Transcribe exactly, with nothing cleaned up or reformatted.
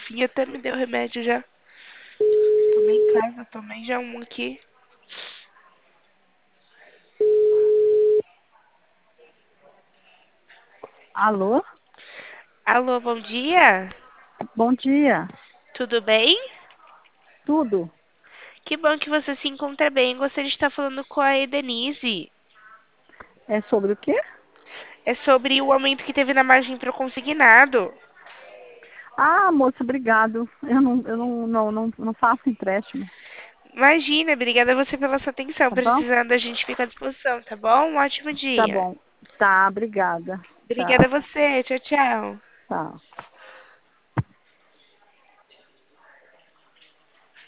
fim até me deu remédio já. Tomei em casa, tomei já um aqui. Alô? Alô, bom dia? Bom dia. Tudo bem? Tudo? Que bom que você se encontra bem. Gostaria de estar falando com a Edenise. É sobre o quê? É sobre o aumento que teve na margem para o consignado. Ah, moça, obrigado. Eu não, eu não, não, não, não faço empréstimo, Imagina, obrigada a você pela sua atenção. tá bom? Precisando, a gente fica à disposição, tá bom? Um ótimo Tá dia. bom. Tá, obrigada. Obrigada a Tchau. você. Tchau, tchau. Tchau.